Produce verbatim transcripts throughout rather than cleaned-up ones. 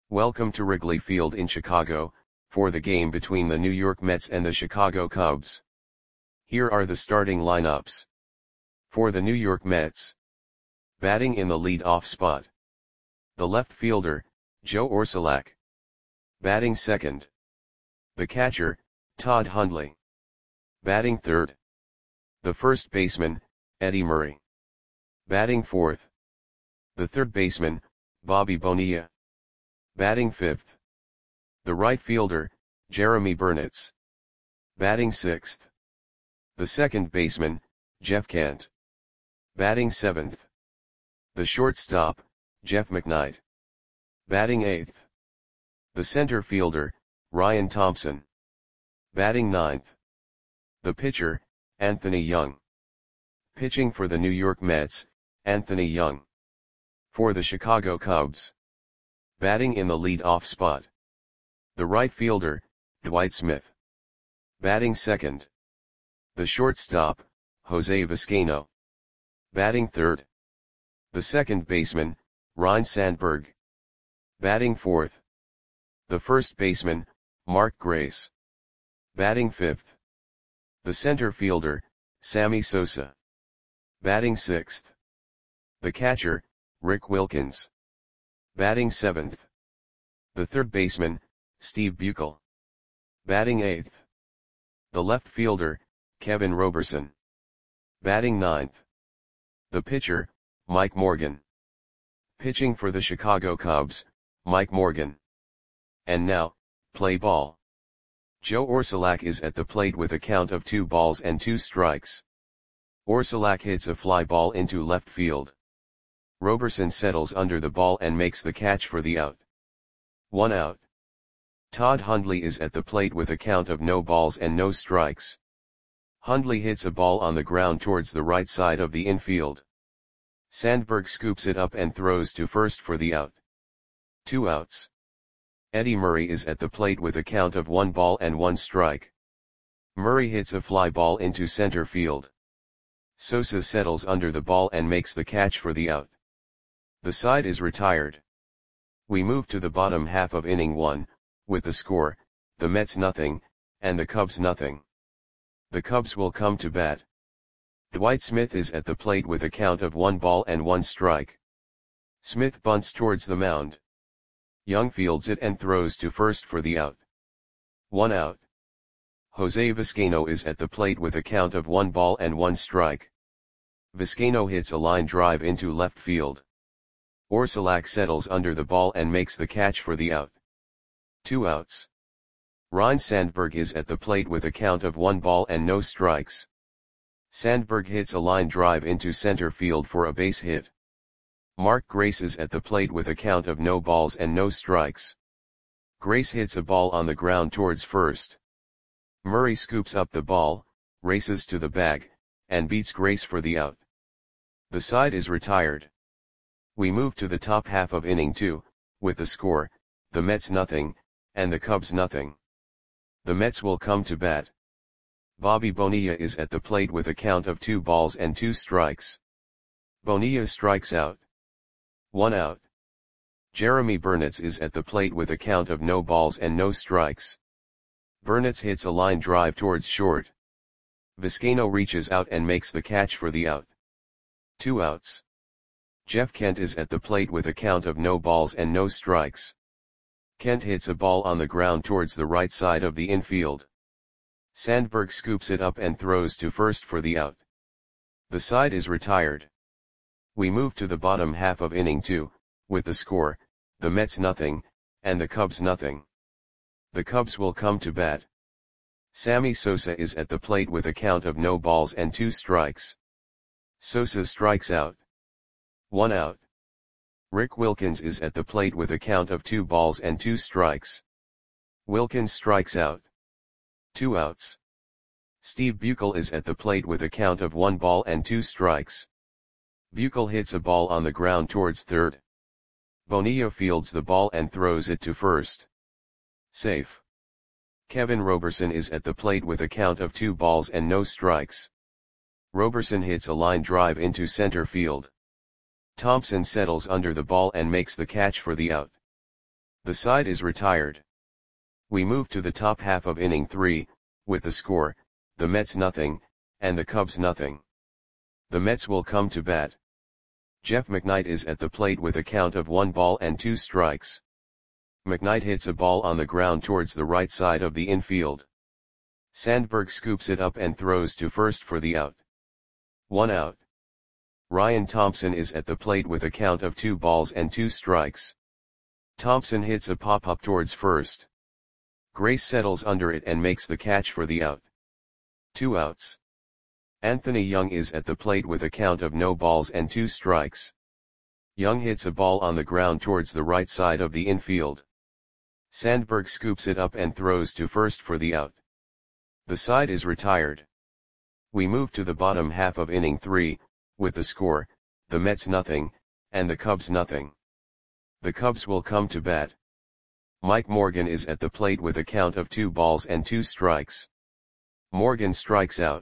Welcome to Wrigley Field in Chicago, for the game between the New York Mets and the Chicago Cubs. Here are the starting lineups. For the New York Mets. Batting in the lead-off spot. The left fielder, Joe Orsulak. Batting second. The catcher, Todd Hundley. Batting third. The first baseman, Eddie Murray. Batting fourth. The third baseman, Bobby Bonilla. Batting fifth. The right fielder, Jeremy Burnitz. Batting sixth. The second baseman, Jeff Kent. Batting seventh. The shortstop, Jeff McKnight. Batting eighth. The center fielder, Ryan Thompson. Batting ninth. The pitcher, Anthony Young. Pitching for the New York Mets, Anthony Young. For the Chicago Cubs. Batting in the lead-off spot. The right fielder, Dwight Smith. Batting second. The shortstop, Jose Vizcaino. Batting third. The second baseman, Ryne Sandberg. Batting fourth. The first baseman, Mark Grace. Batting fifth. The center fielder, Sammy Sosa. Batting sixth. The catcher, Rick Wilkins. Batting seventh. The third baseman, Steve Buechele. Batting eighth. The left fielder, Kevin Roberson. Batting ninth. The pitcher, Mike Morgan. Pitching for the Chicago Cubs, Mike Morgan. And now, play ball. Joe Orsulak is at the plate with a count of two balls and two strikes. Orsulak hits a fly ball into left field. Roberson settles under the ball and makes the catch for the out. One out. Todd Hundley is at the plate with a count of no balls and no strikes. Hundley hits a ball on the ground towards the right side of the infield. Sandberg scoops it up and throws to first for the out. Two outs. Eddie Murray is at the plate with a count of one ball and one strike. Murray hits a fly ball into center field. Sosa settles under the ball and makes the catch for the out. The side is retired. We move to the bottom half of inning one, with the score, the Mets nothing, and the Cubs nothing. The Cubs will come to bat. Dwight Smith is at the plate with a count of one ball and one strike. Smith bunts towards the mound. Young fields it and throws to first for the out. One out. Jose Vizcaino is at the plate with a count of one ball and one strike. Vizcaino hits a line drive into left field. Orsulak settles under the ball and makes the catch for the out. Two outs. Ryne Sandberg is at the plate with a count of one ball and no strikes. Sandberg hits a line drive into center field for a base hit. Mark Grace is at the plate with a count of no balls and no strikes. Grace hits a ball on the ground towards first. Murray scoops up the ball, races to the bag, and beats Grace for the out. The side is retired. We move to the top half of inning two, with the score, the Mets nothing, and the Cubs nothing. The Mets will come to bat. Bobby Bonilla is at the plate with a count of two balls and two strikes. Bonilla strikes out. One out. Jeremy Burnitz is at the plate with a count of no balls and no strikes. Burnitz hits a line drive towards short. Vizcaino reaches out and makes the catch for the out. Two outs. Jeff Kent is at the plate with a count of no balls and no strikes. Kent hits a ball on the ground towards the right side of the infield. Sandberg scoops it up and throws to first for the out. The side is retired. We move to the bottom half of inning two, with the score, the Mets nothing, and the Cubs nothing. The Cubs will come to bat. Sammy Sosa is at the plate with a count of no balls and two strikes. Sosa strikes out. One out. Rick Wilkins is at the plate with a count of two balls and two strikes. Wilkins strikes out. Two outs. Steve Buechele is at the plate with a count of one ball and two strikes. Buechele hits a ball on the ground towards third. Bonilla fields the ball and throws it to first. Safe. Kevin Roberson is at the plate with a count of two balls and no strikes. Roberson hits a line drive into center field. Thompson settles under the ball and makes the catch for the out. The side is retired. We move to the top half of inning three, with the score, the Mets nothing, and the Cubs nothing. The Mets will come to bat. Jeff McKnight is at the plate with a count of one ball and two strikes. McKnight hits a ball on the ground towards the right side of the infield. Sandberg scoops it up and throws to first for the out. One out. Ryan Thompson is at the plate with a count of two balls and two strikes. Thompson hits a pop-up towards first. Grace settles under it and makes the catch for the out. Two outs. Anthony Young is at the plate with a count of no balls and two strikes. Young hits a ball on the ground towards the right side of the infield. Sandberg scoops it up and throws to first for the out. The side is retired. We move to the bottom half of inning three, with the score, the Mets nothing, and the Cubs nothing. The Cubs will come to bat. Mike Morgan is at the plate with a count of two balls and two strikes. Morgan strikes out.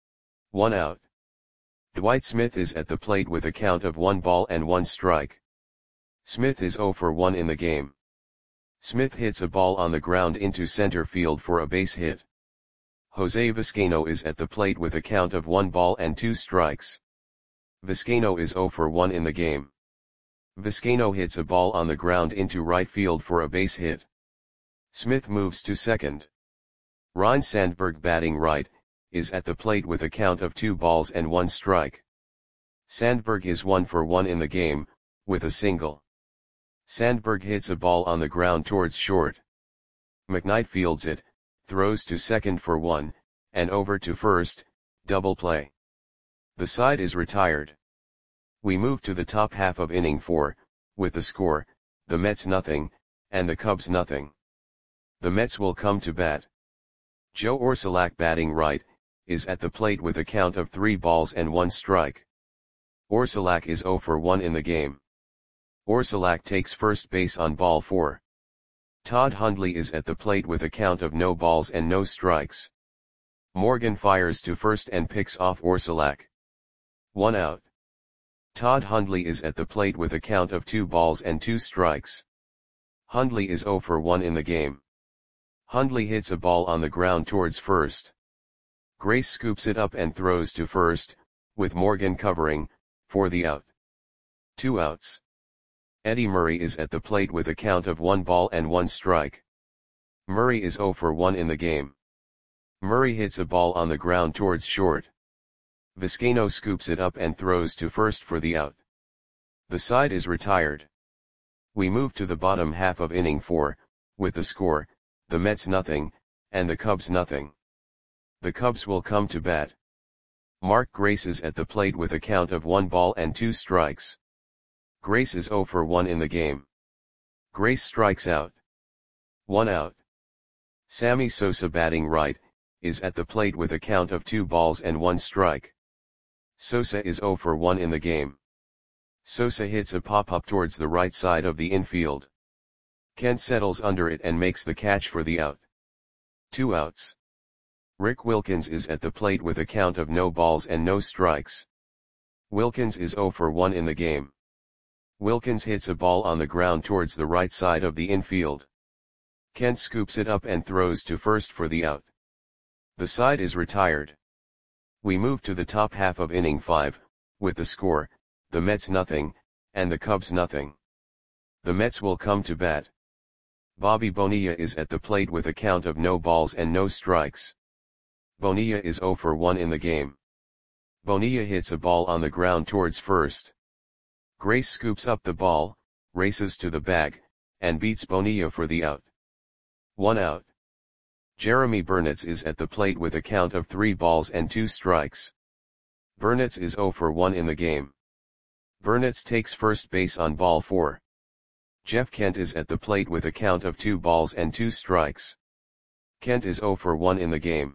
One out. Dwight Smith is at the plate with a count of one ball and one strike. Smith is zero for one in the game. Smith hits a ball on the ground into center field for a base hit. Jose Vizcaino is at the plate with a count of one ball and two strikes. Vizcaino is zero for one in the game. Vizcaino hits a ball on the ground into right field for a base hit. Smith moves to second. Ryne Sandberg, batting right, is at the plate with a count of two balls and one strike. Sandberg is one for one in the game, with a single. Sandberg hits a ball on the ground towards short. McKnight fields it, throws to second for one, and over to first, double play. The side is retired. We move to the top half of inning four, with the score, the Mets nothing, and the Cubs nothing. The Mets will come to bat. Joe Orsulak, batting right, is at the plate with a count of three balls and one strike. Orsulak is zero for one in the game. Orsulak takes first base on ball four. Todd Hundley is at the plate with a count of no balls and no strikes. Morgan fires to first and picks off Orsulak. One out. Todd Hundley is at the plate with a count of two balls and two strikes. Hundley is zero for one in the game. Hundley hits a ball on the ground towards first. Grace scoops it up and throws to first, with Morgan covering, for the out. Two outs. Eddie Murray is at the plate with a count of one ball and one strike. Murray is zero for one in the game. Murray hits a ball on the ground towards short. Vizcaino scoops it up and throws to first for the out. The side is retired. We move to the bottom half of inning four, with the score, the Mets nothing, and the Cubs nothing. The Cubs will come to bat. Mark Grace is at the plate with a count of one ball and two strikes. Grace is zero for one in the game. Grace strikes out. One out. Sammy Sosa, batting right, is at the plate with a count of two balls and one strike. Sosa is zero for one in the game. Sosa hits a pop-up towards the right side of the infield. Kent settles under it and makes the catch for the out. Two outs. Rick Wilkins is at the plate with a count of no balls and no strikes. Wilkins is zero for one in the game. Wilkins hits a ball on the ground towards the right side of the infield. Kent scoops it up and throws to first for the out. The side is retired. We move to the top half of inning five, with the score, the Mets nothing, and the Cubs nothing. The Mets will come to bat. Bobby Bonilla is at the plate with a count of no balls and no strikes. Bonilla is zero for one in the game. Bonilla hits a ball on the ground towards first. Grace scoops up the ball, races to the bag, and beats Bonilla for the out. One out. Jeremy Burnitz is at the plate with a count of three balls and two strikes. Burnitz is zero for one in the game. Burnitz takes first base on ball four. Jeff Kent is at the plate with a count of two balls and two strikes. Kent is zero for one in the game.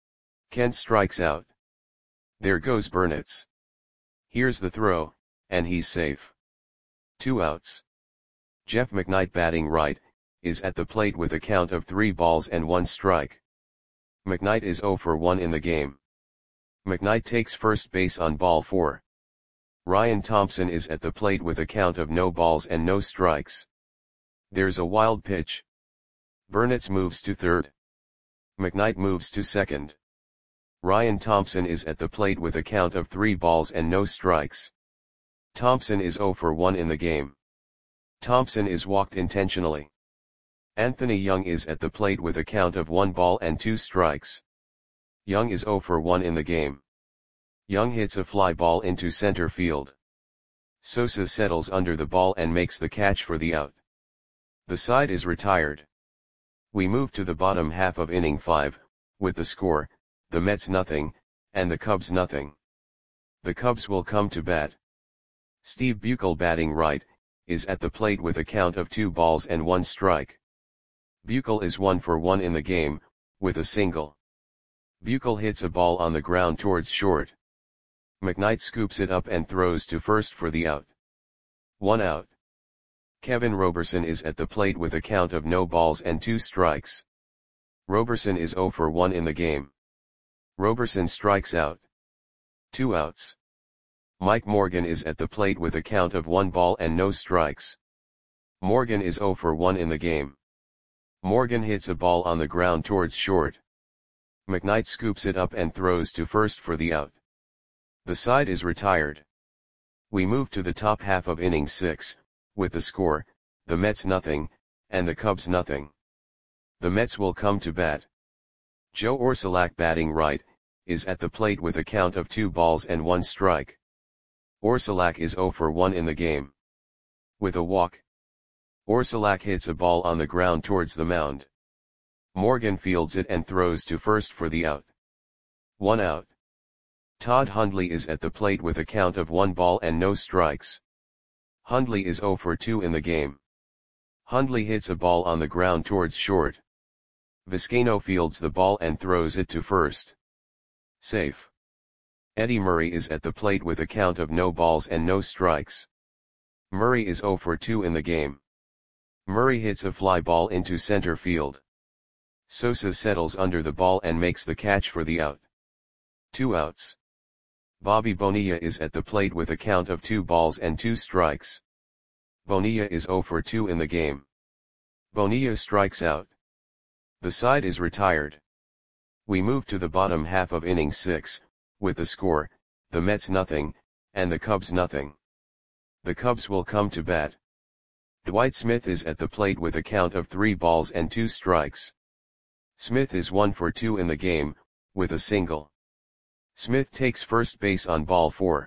Kent strikes out. There goes Burnitz. Here's the throw, and he's safe. Two outs. Jeff McKnight, batting right, is at the plate with a count of three balls and one strike. McKnight is zero for one in the game. McKnight takes first base on ball four. Ryan Thompson is at the plate with a count of no balls and no strikes. There's a wild pitch. Burnitz moves to third. McKnight moves to second. Ryan Thompson is at the plate with a count of three balls and no strikes. Thompson is zero for one in the game. Thompson is walked intentionally. Anthony Young is at the plate with a count of one ball and two strikes. Young is zero for one in the game. Young hits a fly ball into center field. Sosa settles under the ball and makes the catch for the out. The side is retired. We move to the bottom half of inning five, with the score, the Mets nothing, and the Cubs nothing. The Cubs will come to bat. Steve Buechel, batting right, is at the plate with a count of two balls and one strike. Buechel is one for one in the game, with a single. Buechel hits a ball on the ground towards short. McKnight scoops it up and throws to first for the out. One out. Kevin Roberson is at the plate with a count of no balls and two strikes. Roberson is zero for one in the game. Roberson strikes out. Two outs. Mike Morgan is at the plate with a count of one ball and no strikes. Morgan is zero for one in the game. Morgan hits a ball on the ground towards short. McKnight scoops it up and throws to first for the out. The side is retired. We move to the top half of inning six, with the score, the Mets nothing, and the Cubs nothing. The Mets will come to bat. Joe Orsulak, batting right, is at the plate with a count of two balls and one strike. Orsulak is zero for one in the game. With a walk. Orsulak hits a ball on the ground towards the mound. Morgan fields it and throws to first for the out. One out. Todd Hundley is at the plate with a count of one ball and no strikes. Hundley is zero for two in the game. Hundley hits a ball on the ground towards short. Vizcaino fields the ball and throws it to first. Safe. Eddie Murray is at the plate with a count of no balls and no strikes. Murray is zero for two in the game. Murray hits a fly ball into center field. Sosa settles under the ball and makes the catch for the out. Two outs. Bobby Bonilla is at the plate with a count of two balls and two strikes. Bonilla is zero for two in the game. Bonilla strikes out. The side is retired. We move to the bottom half of inning six, with the score, the Mets nothing, and the Cubs nothing. The Cubs will come to bat. Dwight Smith is at the plate with a count of three balls and two strikes. Smith is one for two in the game, with a single. Smith takes first base on ball four.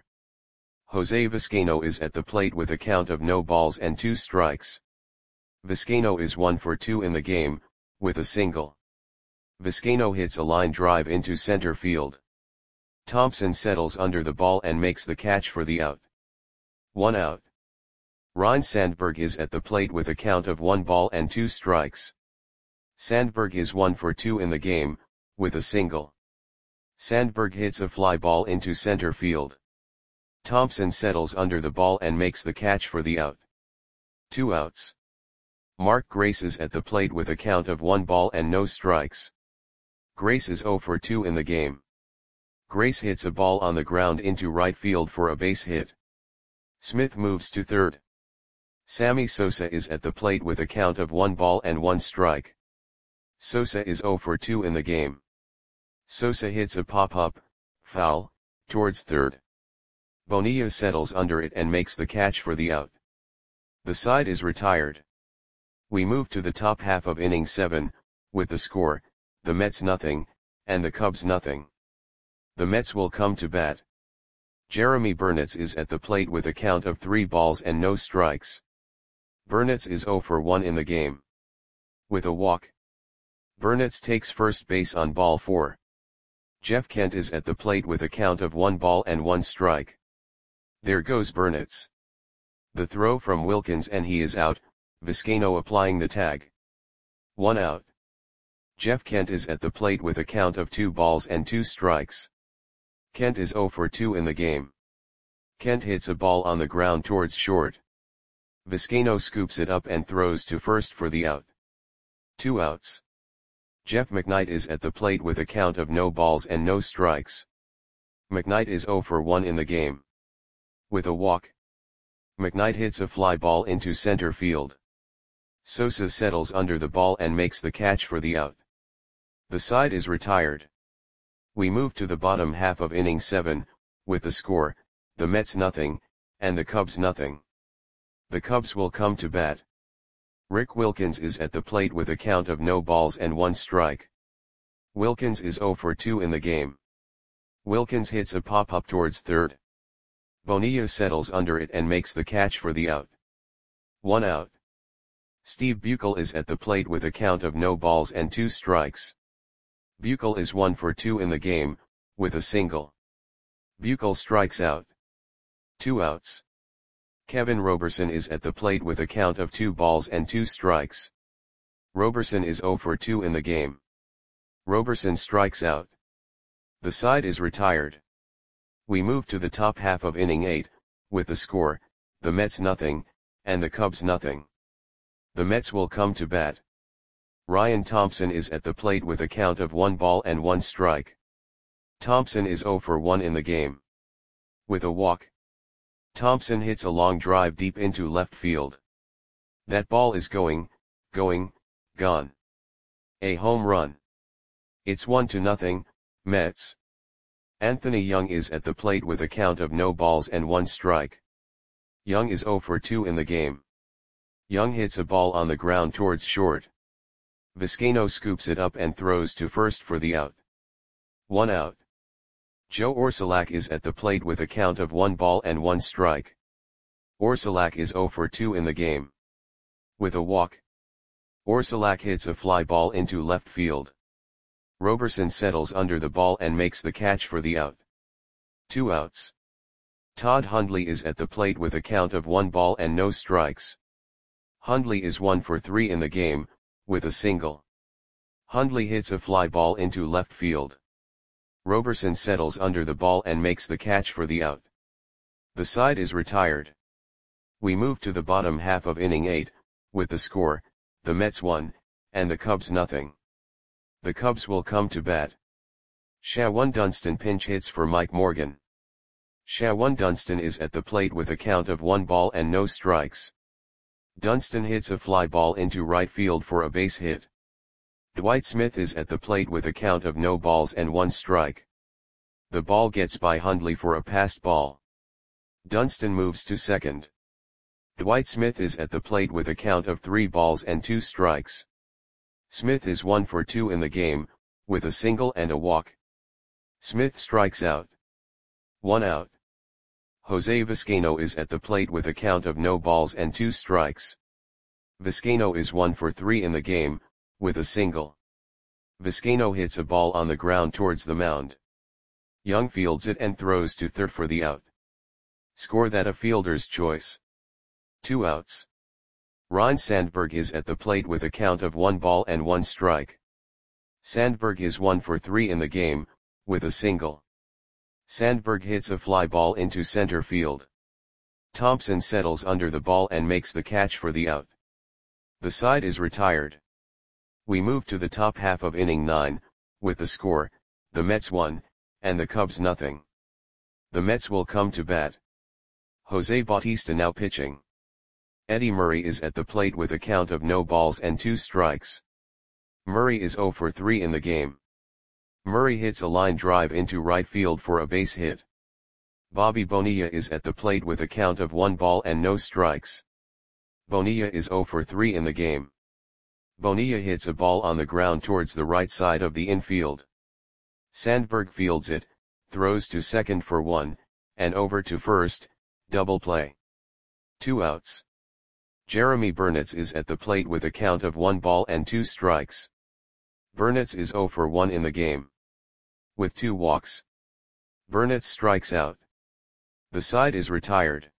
Jose Vizcaino is at the plate with a count of no balls and two strikes. Vizcaino is one for two in the game, with a single. Vizcaino hits a line drive into center field. Thompson settles under the ball and makes the catch for the out. One out. Ryne Sandberg is at the plate with a count of one ball and two strikes. Sandberg is one for two in the game, with a single. Sandberg hits a fly ball into center field. Thompson settles under the ball and makes the catch for the out. Two outs. Mark Grace is at the plate with a count of one ball and no strikes. Grace is zero for two in the game. Grace hits a ball on the ground into right field for a base hit. Smith moves to third. Sammy Sosa is at the plate with a count of one ball and one strike. Sosa is zero for two in the game. Sosa hits a pop-up, foul, towards third. Bonilla settles under it and makes the catch for the out. The side is retired. We move to the top half of inning seven, with the score, the Mets nothing, and the Cubs nothing. The Mets will come to bat. Jeremy Burnitz is at the plate with a count of three balls and no strikes. Burnitz is zero for one in the game. With a walk. Burnitz takes first base on ball four. Jeff Kent is at the plate with a count of one ball and one strike. There goes Burnitz. The throw from Wilkins and he is out, Vizcaino applying the tag. One out. Jeff Kent is at the plate with a count of two balls and two strikes. Kent is zero for two in the game. Kent hits a ball on the ground towards short. Vizcaino scoops it up and throws to first for the out. Two outs. Jeff McKnight is at the plate with a count of no balls and no strikes. McKnight is zero for one in the game. With a walk. McKnight hits a fly ball into center field. Sosa settles under the ball and makes the catch for the out. The side is retired. We move to the bottom half of inning seven, with the score, the Mets nothing, and the Cubs nothing. The Cubs will come to bat. Rick Wilkins is at the plate with a count of no balls and one strike. Wilkins is oh for two in the game. Wilkins hits a pop-up towards third. Bonilla settles under it and makes the catch for the out. One out. Steve Buechele is at the plate with a count of no balls and two strikes. Buechele is one for two in the game, with a single. Buechele strikes out. Two outs. Kevin Roberson is at the plate with a count of two balls and two strikes. Roberson is oh for two in the game. Roberson strikes out. The side is retired. We move to the top half of inning eight, with the score, the Mets nothing, and the Cubs nothing. The Mets will come to bat. Ryan Thompson is at the plate with a count of one ball and one strike. Thompson is oh for one in the game. With a walk. Thompson hits a long drive deep into left field. That ball is going, going, gone. A home run. It's one to nothing, Mets. Anthony Young is at the plate with a count of no balls and one strike. Young is oh for two in the game. Young hits a ball on the ground towards short. Vizcaino scoops it up and throws to first for the out. One out. Joe Orsulak is at the plate with a count of one ball and one strike. Orsulak is oh for two in the game. With a walk. Orsulak hits a fly ball into left field. Roberson settles under the ball and makes the catch for the out. Two outs. Todd Hundley is at the plate with a count of one ball and no strikes. Hundley is one for three in the game, with a single. Hundley hits a fly ball into left field. Roberson settles under the ball and makes the catch for the out. The side is retired. We move to the bottom half of inning eight, with the score, the Mets one, and the Cubs nothing. The Cubs will come to bat. Shawan Dunston pinch hits for Mike Morgan. Shawan Dunston is at the plate with a count of one ball and no strikes. Dunston hits a fly ball into right field for a base hit. Dwight Smith is at the plate with a count of no balls and one strike. The ball gets by Hundley for a passed ball. Dunston moves to second. Dwight Smith is at the plate with a count of three balls and two strikes. Smith is one for two in the game, with a single and a walk. Smith strikes out. One out. Jose Vizcaino is at the plate with a count of no balls and two strikes. Vizcaino is one for three in the game, with a single. Vizcaino hits a ball on the ground towards the mound. Young fields it and throws to third for the out. Score that a fielder's choice. Two outs. Ryne Sandberg is at the plate with a count of one ball and one strike. Sandberg is one for three in the game, with a single. Sandberg hits a fly ball into center field. Thompson settles under the ball and makes the catch for the out. The side is retired. We move to the top half of inning nine, with the score, the Mets one, and the Cubs nothing. The Mets will come to bat. Jose Bautista now pitching. Eddie Murray is at the plate with a count of no balls and two strikes. Murray is oh for three in the game. Murray hits a line drive into right field for a base hit. Bobby Bonilla is at the plate with a count of one ball and no strikes. Bonilla is oh for three in the game. Bonilla hits a ball on the ground towards the right side of the infield. Sandberg fields it, throws to second for one, and over to first, double play. Two outs. Jeremy Burnitz is at the plate with a count of one ball and two strikes. Burnitz is oh for one in the game. With two walks. Burnitz strikes out. The side is retired.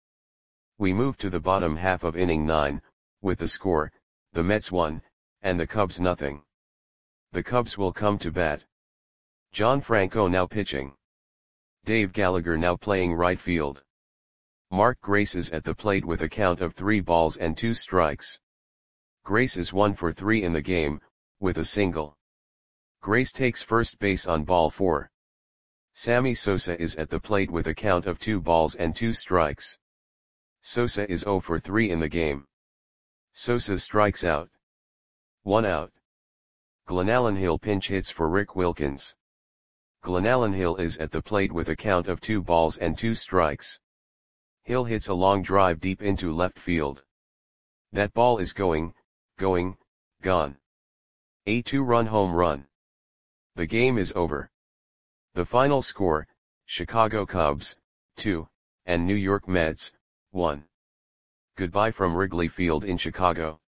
We move to the bottom half of inning nine, with the score, the Mets one, and the Cubs nothing. The Cubs will come to bat. John Franco now pitching. Dave Gallagher now playing right field. Mark Grace is at the plate with a count of three balls and two strikes. Grace is one for three in the game, with a single. Grace takes first base on ball four. Sammy Sosa is at the plate with a count of two balls and two strikes. Sosa is oh for three in the game. Sosa strikes out. One out. Glenallen Hill pinch hits for Rick Wilkins. Glenallen Hill is at the plate with a count of two balls and two strikes. Hill hits a long drive deep into left field. That ball is going, going, gone. A two-run home run. The game is over. The final score, Chicago Cubs, two, and New York Mets, one. Goodbye from Wrigley Field in Chicago.